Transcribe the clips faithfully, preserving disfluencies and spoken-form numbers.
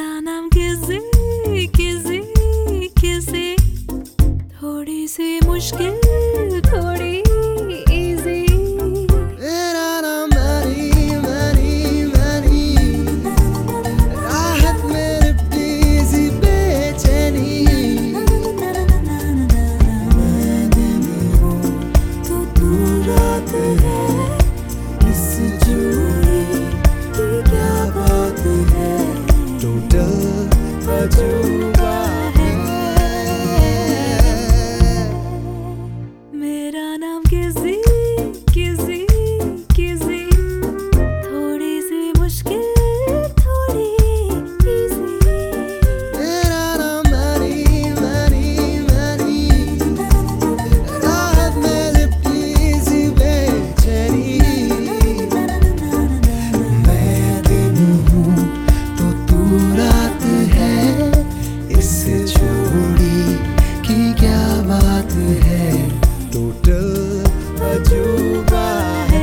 मेरा नाम किसी किसी किसी, थोड़ी सी मुश्किल थोड़ी इजी। मेरा नाम मैरी मैरी मैरी, राहत में लिपटी सी बेचैनी। मैं दिन हूँ तो तू रात है, इस जोड़ी की क्या बात है। टोटल अजूबा है। मेरा नाम किसी किसी किसी, थोड़ी सी मुश्किल थोड़ी इजी। मेरा नाम मैरी मैरी मैरी, राहत में लिपटी सी बेचैनी। मैं दिन हूँ तो तू रात है, इस जोड़ी की क्या बात है। टोटल अजूबा है।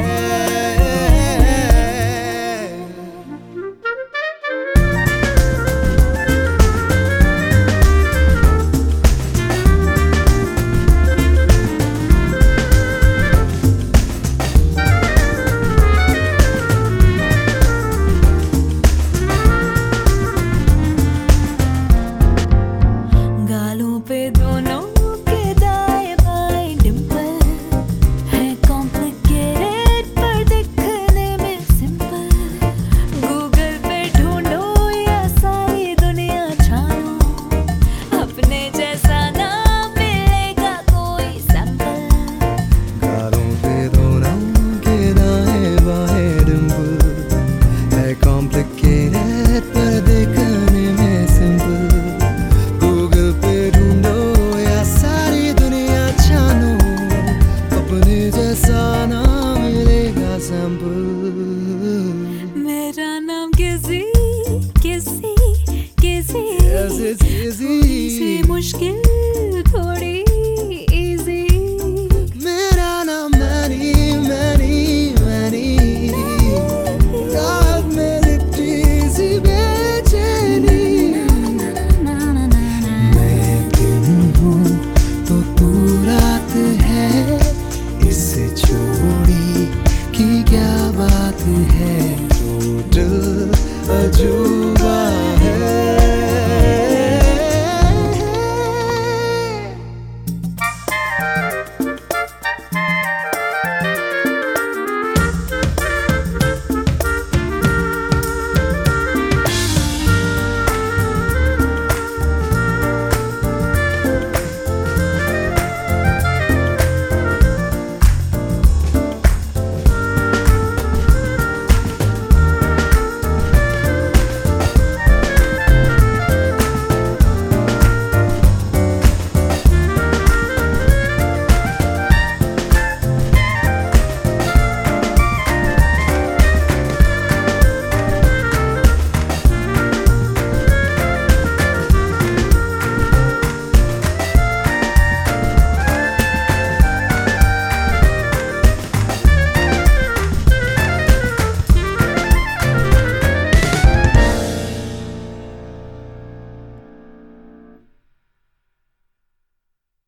गालों पे दोनों के दाएं बाएं डिंपल है, कॉम्प्लिकेटेड पर दिखने में सिंपल। गूगल पे ढूंढो या सारी दुनिया छानो, अपने जैसा ना मिलेगा कोई सैंपल। गालों पे दोनों के दाएं बाएं डिंपल है, कॉम्प्लिकेटेड पर दिखने में सिंपल। गूगल पे ढूंढो या सारी दुनिया छानो, अपने जैसा ना मिलेगा सैंपल। मेरा नाम किसी किसी किसी, Yes, it's easy. थोड़ी सी मुश्किल